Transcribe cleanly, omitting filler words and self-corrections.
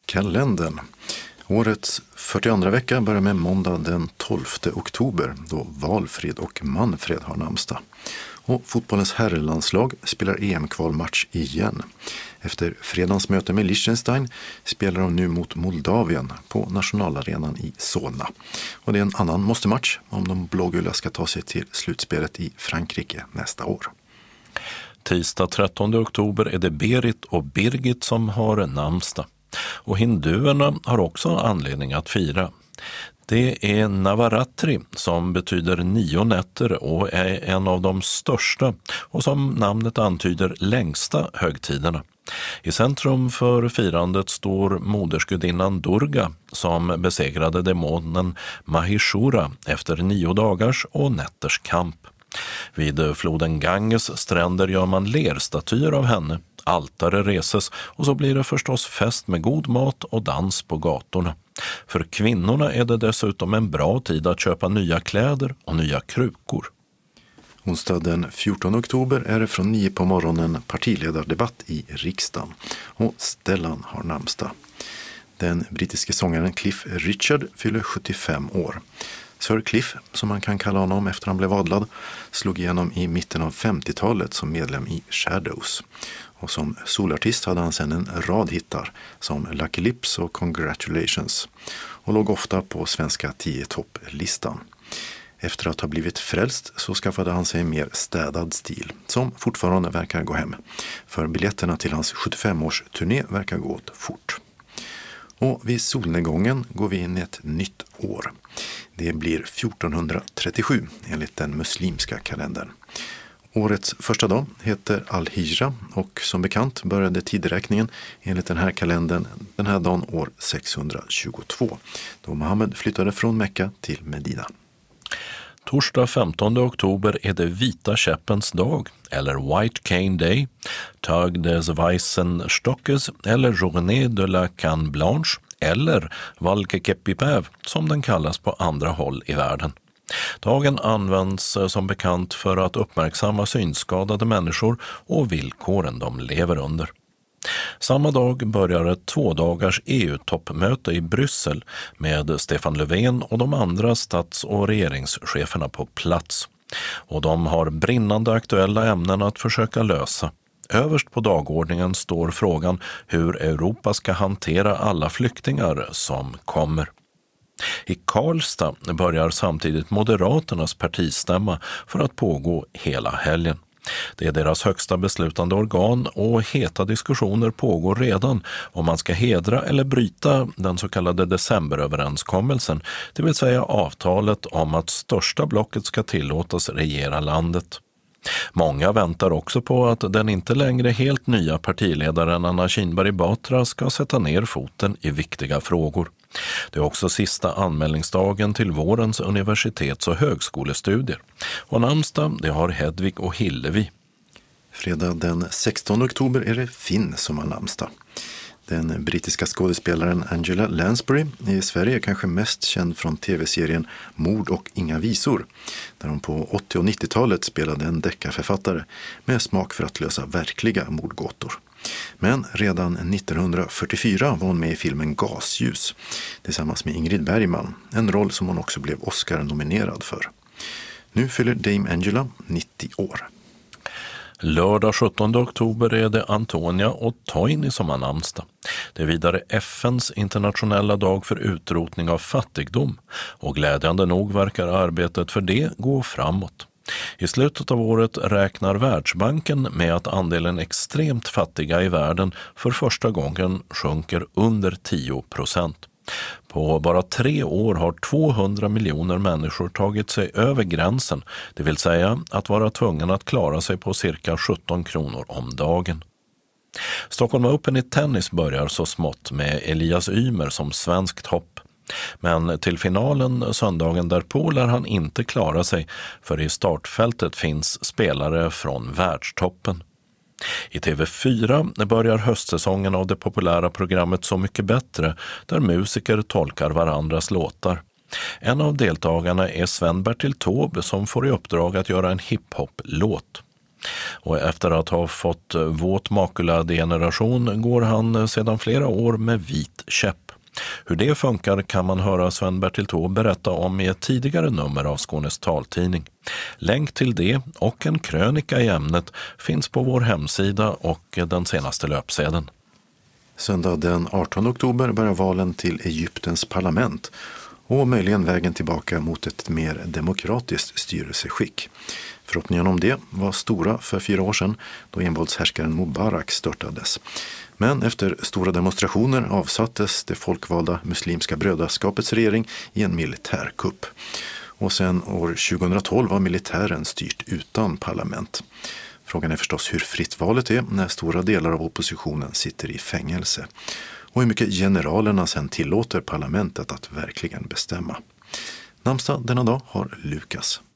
Adventskalendern. Årets 42 vecka börjar med måndag den 12 oktober då Valfrid och Manfred har namnsdag. Och fotbollens herrlandslag spelar EM-kvalmatch igen. Efter fredagens möte med Liechtenstein spelar de nu mot Moldavien på nationalarenan i Solna. Och det är en annan måste-match om de blågula ska ta sig till slutspelet i Frankrike nästa år. Tisdag 13 oktober är det Berit och Birgit som har namnsdag. Och hinduerna har också anledning att fira. Det är Navaratri som betyder 9 nätter och är en av de största och som namnet antyder längsta högtiderna. I centrum för firandet står modersgudinnan Durga som besegrade demonen Mahishura efter 9 dagars och nätters kamp. Vid floden Ganges stränder gör man lerstatyer av henne, altare reses och så blir det förstås fest med god mat och dans på gatorna. För kvinnorna är det dessutom en bra tid att köpa nya kläder och nya krukor. Onsdag den 14 oktober är det från 9 på morgonen partiledardebatt i riksdagen och Stellan har namnsdag. Den brittiske sångaren Cliff Richard fyller 75 år. Sir Cliff, som man kan kalla honom efter han blev adlad, slog igenom i mitten av 50-talet som medlem i Shadows. Och som solartist hade han sedan en rad hittar som Lucky Lips och Congratulations och låg ofta på svenska 10-topp-listan. Efter att ha blivit frälst så skaffade han sig en mer städad stil som fortfarande verkar gå hem. För biljetterna till hans 75-års-turné verkar gå åt fort. Och vid solnedgången går vi in i ett nytt år. Det blir 1437 enligt den muslimska kalendern. Årets första dag heter Al-Hijra och som bekant började tideräkningen enligt den här kalendern den här dagen år 622 då Muhammed flyttade från Mekka till Medina. Torsdag 15 oktober är det vita käppens dag, eller White Cane Day, Tag des Weißen Stockes eller Journée de la Canne Blanche, eller Valkekepipäv som den kallas på andra håll i världen. Dagen används som bekant för att uppmärksamma synskadade människor och villkoren de lever under. Samma dag börjar ett 2-dagars EU-toppmöte i Bryssel med Stefan Löfven och de andra stats- och regeringscheferna på plats. Och de har brinnande aktuella ämnen att försöka lösa. Överst på dagordningen står frågan hur Europa ska hantera alla flyktingar som kommer. I Karlstad börjar samtidigt Moderaternas partistämma för att pågå hela helgen. Det är deras högsta beslutande organ och heta diskussioner pågår redan om man ska hedra eller bryta den så kallade decemberöverenskommelsen, det vill säga avtalet om att största blocket ska tillåtas regera landet. Många väntar också på att den inte längre helt nya partiledaren Anna Kinberg Batra ska sätta ner foten i viktiga frågor. Det är också sista anmälningsdagen till vårens universitets- och högskolestudier. Och namnsdag det har Hedvig och Hillevi. Fredag den 16 oktober är det Finn som har namnsdag. Den brittiska skådespelaren Angela Lansbury är i Sverige kanske mest känd från tv-serien Mord och inga visor, där hon på 80- och 90-talet spelade en deckarförfattare med smak för att lösa verkliga mordgåtor. Men redan 1944 var hon med i filmen Gasljus tillsammans med Ingrid Bergman, en roll som hon också blev Oscar-nominerad för. Nu fyller Dame Angela 90 år. Lördag 17 oktober är det Antonia och Toini som har namnsdag. Det är vidare FNs internationella dag för utrotning av fattigdom och glädjande nog verkar arbetet för det gå framåt. I slutet av året räknar Världsbanken med att andelen extremt fattiga i världen för första gången sjunker under 10%. På bara 3 år har 200 miljoner människor tagit sig över gränsen, det vill säga att vara tvungen att klara sig på cirka 17 kronor om dagen. Stockholm Open i tennis börjar så smått med Elias Ymer som svenskt hopp. Men till finalen söndagen därpå lär han inte klara sig, för i startfältet finns spelare från världstoppen. I TV4 börjar höstsäsongen av det populära programmet Så mycket bättre, där musiker tolkar varandras låtar. En av deltagarna är Sven-Bertil Taube som får i uppdrag att göra en hiphop-låt. Och efter att ha fått våt makuladegeneration går han sedan flera år med vit käpp. Hur det funkar kan man höra Sven-Bertil Taube berätta om i ett tidigare nummer av Skånes taltidning. Länk till det och en krönika i ämnet finns på vår hemsida och den senaste löpsedeln. Söndag den 18 oktober börjar valen till Egyptens parlament och möjligen vägen tillbaka mot ett mer demokratiskt styrelseskick. Förhoppningarna om det var stora för 4 år sedan då envåldshärskaren Mubarak störtades. Men efter stora demonstrationer avsattes det folkvalda Muslimska brödraskapets regering i en militärkupp. Och sedan år 2012 har militären styrt utan parlament. Frågan är förstås hur fritt valet är när stora delar av oppositionen sitter i fängelse. Och hur mycket generalerna sedan tillåter parlamentet att verkligen bestämma. Namnsdag denna dag har Lukas.